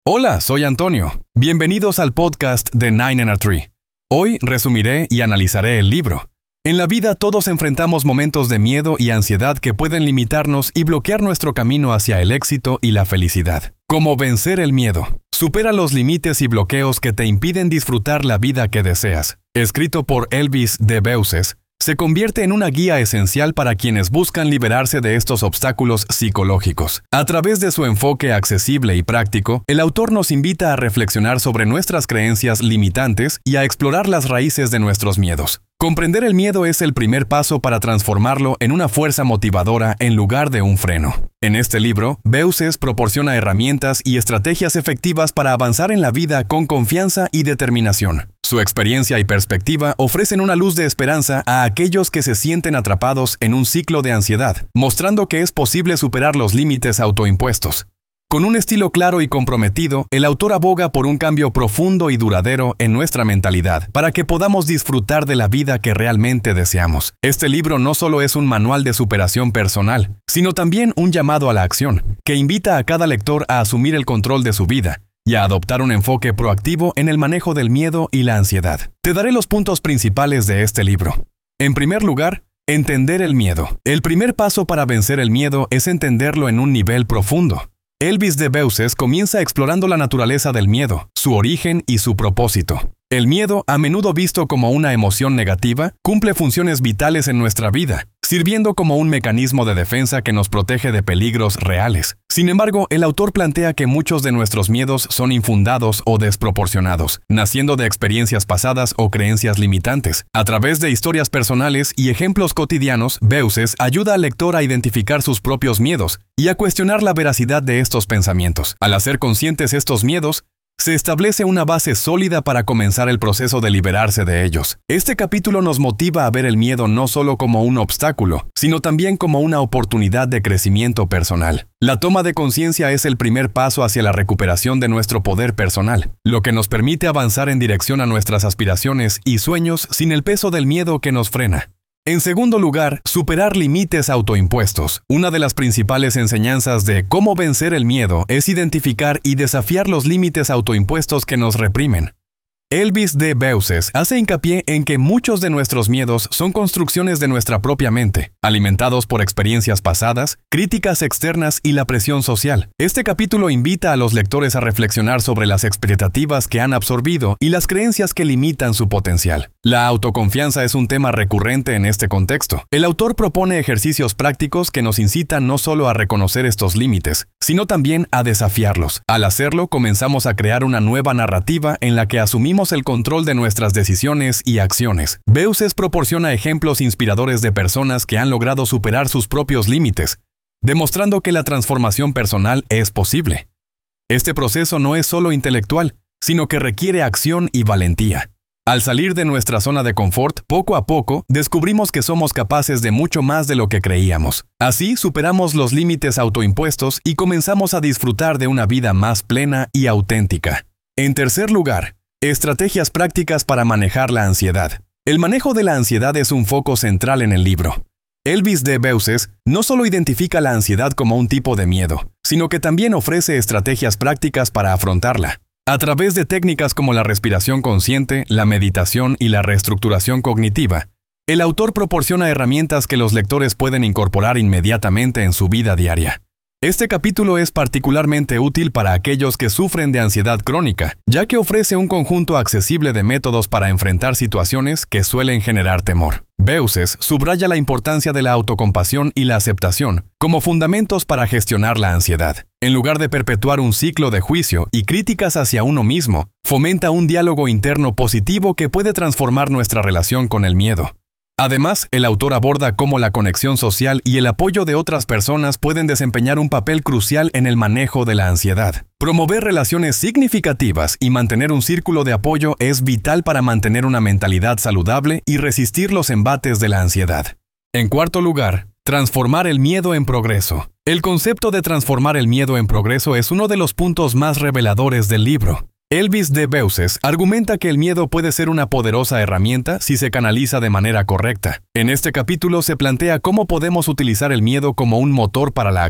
Hola, soy Antonio. Bienvenidos al podcast de Nine and a Tree. Hoy resumiré y analizaré el libro. En la vida todos enfrentamos momentos de miedo y ansiedad que pueden limitarnos y bloquear nuestro camino hacia el éxito y la felicidad. ¿Cómo vencer el miedo? Supera los límites y bloqueos que te impiden disfrutar la vida que deseas. Escrito por Elvis de Beuces, se convierte en una guía esencial para quienes buscan liberarse de estos obstáculos psicológicos. A través de su enfoque accesible y práctico, el autor nos invita a reflexionar sobre nuestras creencias limitantes y a explorar las raíces de nuestros miedos. Comprender el miedo es el primer paso para transformarlo en una fuerza motivadora en lugar de un freno. En este libro, Beuces proporciona herramientas y estrategias efectivas para avanzar en la vida con confianza y determinación. Su experiencia y perspectiva ofrecen una luz de esperanza a aquellos que se sienten atrapados en un ciclo de ansiedad, mostrando que es posible superar los límites autoimpuestos. Con un estilo claro y comprometido, el autor aboga por un cambio profundo y duradero en nuestra mentalidad, para que podamos disfrutar de la vida que realmente deseamos. Este libro no solo es un manual de superación personal, sino también un llamado a la acción, que invita a cada lector a asumir el control de su vida y a adoptar un enfoque proactivo en el manejo del miedo y la ansiedad. Te daré los puntos principales de este libro. En primer lugar, entender el miedo. El primer paso para vencer el miedo es entenderlo en un nivel profundo. Elvis de Beuces comienza explorando la naturaleza del miedo, su origen y su propósito. El miedo, a menudo visto como una emoción negativa, cumple funciones vitales en nuestra vida, sirviendo como un mecanismo de defensa que nos protege de peligros reales. Sin embargo, el autor plantea que muchos de nuestros miedos son infundados o desproporcionados, naciendo de experiencias pasadas o creencias limitantes. A través de historias personales y ejemplos cotidianos, Beuces ayuda al lector a identificar sus propios miedos y a cuestionar la veracidad de estos pensamientos. Al hacer conscientes estos miedos, se establece una base sólida para comenzar el proceso de liberarse de ellos. Este capítulo nos motiva a ver el miedo no solo como un obstáculo, sino también como una oportunidad de crecimiento personal. La toma de conciencia es el primer paso hacia la recuperación de nuestro poder personal, lo que nos permite avanzar en dirección a nuestras aspiraciones y sueños sin el peso del miedo que nos frena. En segundo lugar, superar límites autoimpuestos. Una de las principales enseñanzas de cómo vencer el miedo es identificar y desafiar los límites autoimpuestos que nos reprimen. Elvis de Beuces hace hincapié en que muchos de nuestros miedos son construcciones de nuestra propia mente, alimentados por experiencias pasadas, críticas externas y la presión social. Este capítulo invita a los lectores a reflexionar sobre las expectativas que han absorbido y las creencias que limitan su potencial. La autoconfianza es un tema recurrente en este contexto. El autor propone ejercicios prácticos que nos incitan no solo a reconocer estos límites, sino también a desafiarlos. Al hacerlo, comenzamos a crear una nueva narrativa en la que asumimos el control de nuestras decisiones y acciones. Beuces proporciona ejemplos inspiradores de personas que han logrado superar sus propios límites, demostrando que la transformación personal es posible. Este proceso no es solo intelectual, sino que requiere acción y valentía. Al salir de nuestra zona de confort, poco a poco, descubrimos que somos capaces de mucho más de lo que creíamos. Así, superamos los límites autoimpuestos y comenzamos a disfrutar de una vida más plena y auténtica. En tercer lugar, estrategias prácticas para manejar la ansiedad. El manejo de la ansiedad es un foco central en el libro. Elvis de Beuces no solo identifica la ansiedad como un tipo de miedo, sino que también ofrece estrategias prácticas para afrontarla. A través de técnicas como la respiración consciente, la meditación y la reestructuración cognitiva, el autor proporciona herramientas que los lectores pueden incorporar inmediatamente en su vida diaria. Este capítulo es particularmente útil para aquellos que sufren de ansiedad crónica, ya que ofrece un conjunto accesible de métodos para enfrentar situaciones que suelen generar temor. Beuces subraya la importancia de la autocompasión y la aceptación como fundamentos para gestionar la ansiedad. En lugar de perpetuar un ciclo de juicio y críticas hacia uno mismo, fomenta un diálogo interno positivo que puede transformar nuestra relación con el miedo. Además, el autor aborda cómo la conexión social y el apoyo de otras personas pueden desempeñar un papel crucial en el manejo de la ansiedad. Promover relaciones significativas y mantener un círculo de apoyo es vital para mantener una mentalidad saludable y resistir los embates de la ansiedad. En cuarto lugar, transformar el miedo en progreso. El concepto de transformar el miedo en progreso es uno de los puntos más reveladores del libro. Elvis de Beuces argumenta que el miedo puede ser una poderosa herramienta si se canaliza de manera correcta. En este capítulo se plantea cómo podemos utilizar el miedo como un motor para la acción.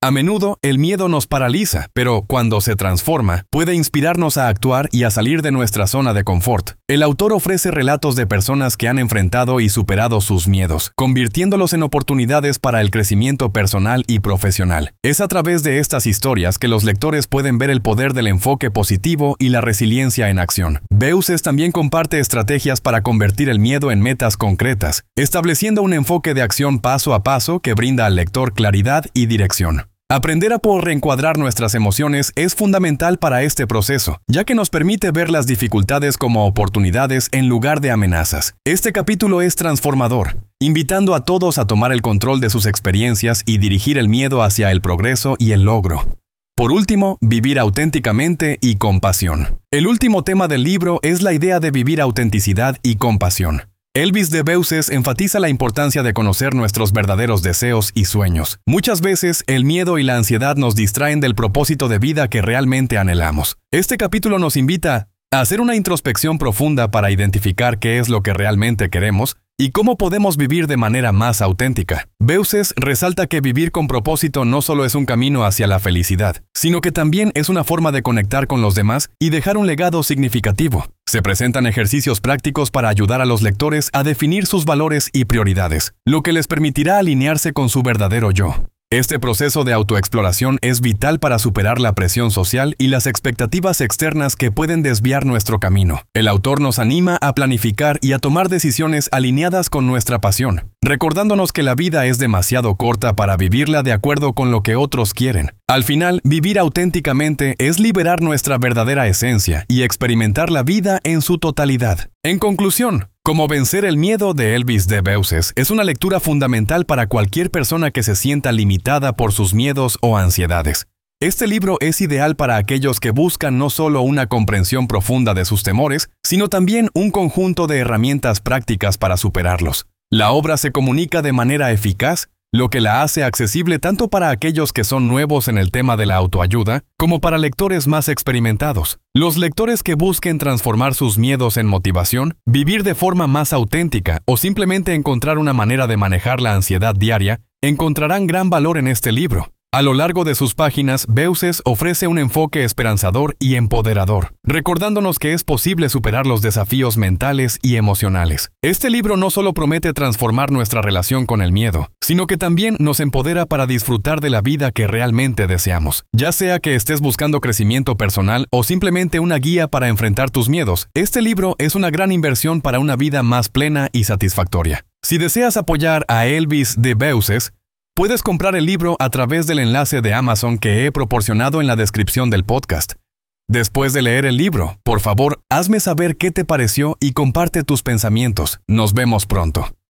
A menudo, el miedo nos paraliza, pero cuando se transforma, puede inspirarnos a actuar y a salir de nuestra zona de confort. El autor ofrece relatos de personas que han enfrentado y superado sus miedos, convirtiéndolos en oportunidades para el crecimiento personal y profesional. Es a través de estas historias que los lectores pueden ver el poder del enfoque positivo y la resiliencia en acción. Beuces también comparte estrategias para convertir el miedo en metas concretas, estableciendo un enfoque de acción paso a paso que brinda al lector claridad y dirección. Aprender a reencuadrar nuestras emociones es fundamental para este proceso, ya que nos permite ver las dificultades como oportunidades en lugar de amenazas. Este capítulo es transformador, invitando a todos a tomar el control de sus experiencias y dirigir el miedo hacia el progreso y el logro. Por último, vivir auténticamente y con pasión. El último tema del libro es la idea de vivir autenticidad y con pasión. Elvis de Beuces enfatiza la importancia de conocer nuestros verdaderos deseos y sueños. Muchas veces, el miedo y la ansiedad nos distraen del propósito de vida que realmente anhelamos. Este capítulo nos invita a hacer una introspección profunda para identificar qué es lo que realmente queremos y cómo podemos vivir de manera más auténtica. Beuces resalta que vivir con propósito no solo es un camino hacia la felicidad, sino que también es una forma de conectar con los demás y dejar un legado significativo. Se presentan ejercicios prácticos para ayudar a los lectores a definir sus valores y prioridades, lo que les permitirá alinearse con su verdadero yo. Este proceso de autoexploración es vital para superar la presión social y las expectativas externas que pueden desviar nuestro camino. El autor nos anima a planificar y a tomar decisiones alineadas con nuestra pasión, recordándonos que la vida es demasiado corta para vivirla de acuerdo con lo que otros quieren. Al final, vivir auténticamente es liberar nuestra verdadera esencia y experimentar la vida en su totalidad. En conclusión, Cómo vencer el miedo de Elvis de Beuces es una lectura fundamental para cualquier persona que se sienta limitada por sus miedos o ansiedades. Este libro es ideal para aquellos que buscan no solo una comprensión profunda de sus temores, sino también un conjunto de herramientas prácticas para superarlos. La obra se comunica de manera eficaz, lo que la hace accesible tanto para aquellos que son nuevos en el tema de la autoayuda, como para lectores más experimentados. Los lectores que busquen transformar sus miedos en motivación, vivir de forma más auténtica o simplemente encontrar una manera de manejar la ansiedad diaria, encontrarán gran valor en este libro. A lo largo de sus páginas, Beuces ofrece un enfoque esperanzador y empoderador, recordándonos que es posible superar los desafíos mentales y emocionales. Este libro no solo promete transformar nuestra relación con el miedo, sino que también nos empodera para disfrutar de la vida que realmente deseamos. Ya sea que estés buscando crecimiento personal o simplemente una guía para enfrentar tus miedos, este libro es una gran inversión para una vida más plena y satisfactoria. Si deseas apoyar a Elvis de Beuces, puedes comprar el libro a través del enlace de Amazon que he proporcionado en la descripción del podcast. Después de leer el libro, por favor, hazme saber qué te pareció y comparte tus pensamientos. Nos vemos pronto.